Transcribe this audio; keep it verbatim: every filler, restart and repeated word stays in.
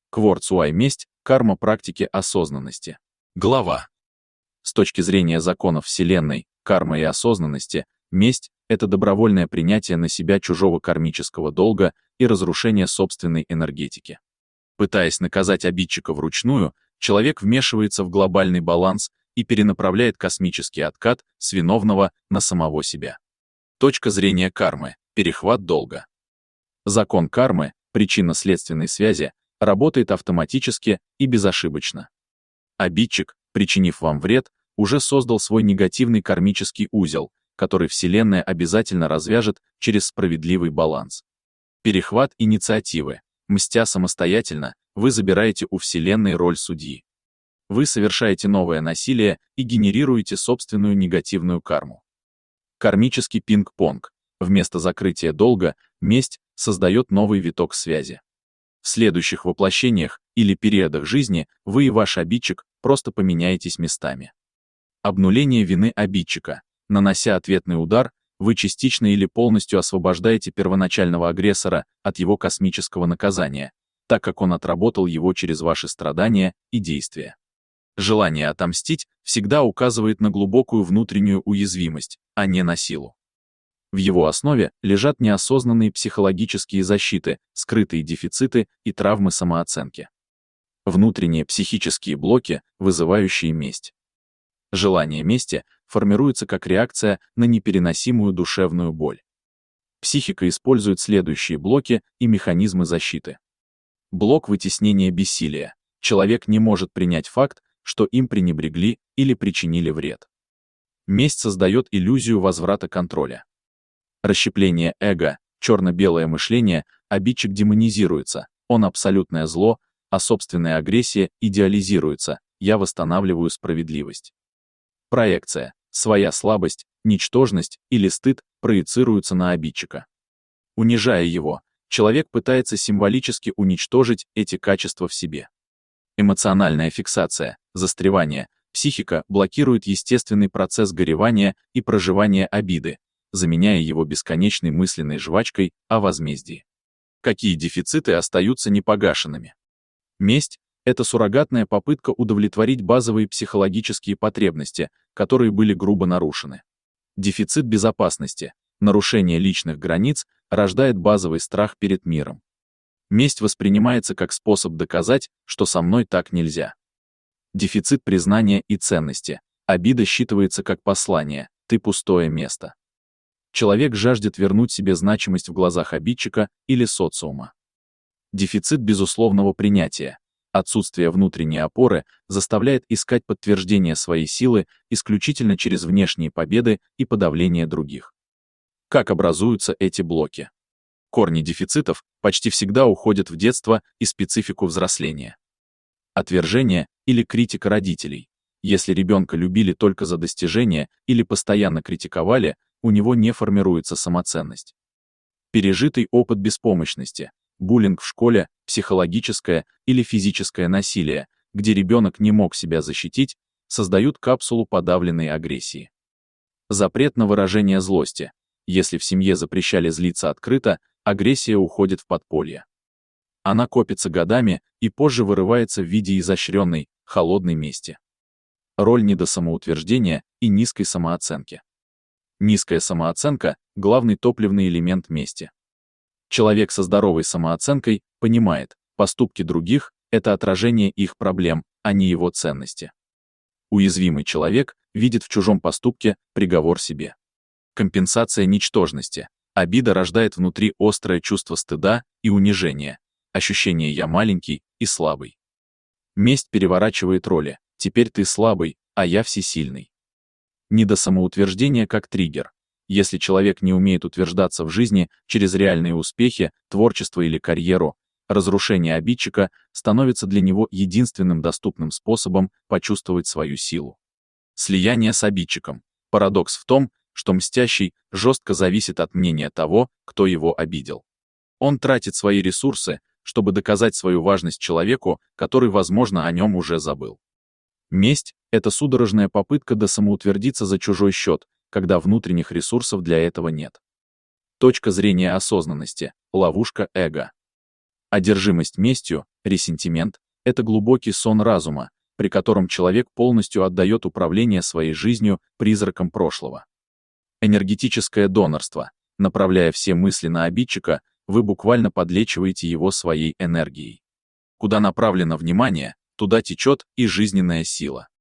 Кворцуай месть, карма практики осознанности. Глава. С точки зрения законов Вселенной, кармы и осознанности, месть — это добровольное принятие на себя чужого кармического долга и разрушение собственной энергетики. Пытаясь наказать обидчика вручную, человек вмешивается в глобальный баланс и перенаправляет космический откат с виновного на самого себя. Точка зрения кармы — перехват долга. Закон кармы, причинно-следственной связи, работает автоматически и безошибочно. Обидчик, причинив вам вред, уже создал свой негативный кармический узел, который Вселенная обязательно развяжет через справедливый баланс. Перехват инициативы. Мстя самостоятельно, вы забираете у Вселенной роль судьи. Вы совершаете новое насилие и генерируете собственную негативную карму. Кармический пинг-понг. Вместо закрытия долга, месть создает новый виток связи. В следующих воплощениях или периодах жизни вы и ваш обидчик просто поменяетесь местами. Обнуление вины обидчика. Нанося ответный удар, вы частично или полностью освобождаете первоначального агрессора от его космического наказания, так как он отработал его через ваши страдания и действия. Желание отомстить всегда указывает на глубокую внутреннюю уязвимость, а не на силу. В его основе лежат неосознанные психологические защиты, скрытые дефициты и травмы самооценки. Внутренние психические блоки, вызывающие месть. Желание мести формируется как реакция на непереносимую душевную боль. Психика использует следующие блоки и механизмы защиты. Блок вытеснения бессилия. Человек не может принять факт, что им пренебрегли или причинили вред. Месть создает иллюзию возврата контроля. Расщепление эго, черно-белое мышление, обидчик демонизируется, он абсолютное зло, а собственная агрессия идеализируется, я восстанавливаю справедливость. Проекция, своя слабость, ничтожность или стыд проецируются на обидчика. Унижая его, человек пытается символически уничтожить эти качества в себе. Эмоциональная фиксация, застревание, психика блокирует естественный процесс горевания и проживания обиды, заменяя его бесконечной мысленной жвачкой о возмездии. Какие дефициты остаются непогашенными? Месть — это суррогатная попытка удовлетворить базовые психологические потребности, которые были грубо нарушены. Дефицит безопасности, нарушение личных границ рождает базовый страх перед миром. Месть воспринимается как способ доказать, что со мной так нельзя. Дефицит признания и ценности. Обида считывается как послание «ты пустое место». Человек жаждет вернуть себе значимость в глазах обидчика или социума. Дефицит безусловного принятия. Отсутствие внутренней опоры заставляет искать подтверждение своей силы исключительно через внешние победы и подавление других. Как образуются эти блоки? Корни дефицитов почти всегда уходят в детство и специфику взросления. Отвержение или критика родителей. Если ребенка любили только за достижения или постоянно критиковали, у него не формируется самоценность. Пережитый опыт беспомощности, буллинг в школе, психологическое или физическое насилие, где ребенок не мог себя защитить, создают капсулу подавленной агрессии. Запрет на выражение злости. Если в семье запрещали злиться открыто, агрессия уходит в подполье. Она копится годами и позже вырывается в виде изощренной, холодной мести. Роль недосамоутверждения и низкой самооценки. Низкая самооценка — главный топливный элемент мести. Человек со здоровой самооценкой понимает, поступки других — это отражение их проблем, а не его ценности. Уязвимый человек видит в чужом поступке приговор себе. Компенсация ничтожности. Обида рождает внутри острое чувство стыда и унижения, ощущение «я маленький и слабый». Месть переворачивает роли, теперь ты слабый, а я всесильный. Недосамоутверждение как триггер. Если человек не умеет утверждаться в жизни через реальные успехи, творчество или карьеру, разрушение обидчика становится для него единственным доступным способом почувствовать свою силу. Слияние с обидчиком. Парадокс в том, что мстящий жестко зависит от мнения того, кто его обидел. Он тратит свои ресурсы, чтобы доказать свою важность человеку, который, возможно, о нем уже забыл. Месть — это судорожная попытка досамоутвердиться за чужой счет, когда внутренних ресурсов для этого нет. Точка зрения осознанности, ловушка эго. Одержимость местью — Ресентимент — это глубокий сон разума, при котором человек полностью отдает управление своей жизнью призракам прошлого. Энергетическое донорство. Направляя все мысли на обидчика, вы буквально подлечиваете его своей энергией. Куда направлено внимание, туда течет и жизненная сила.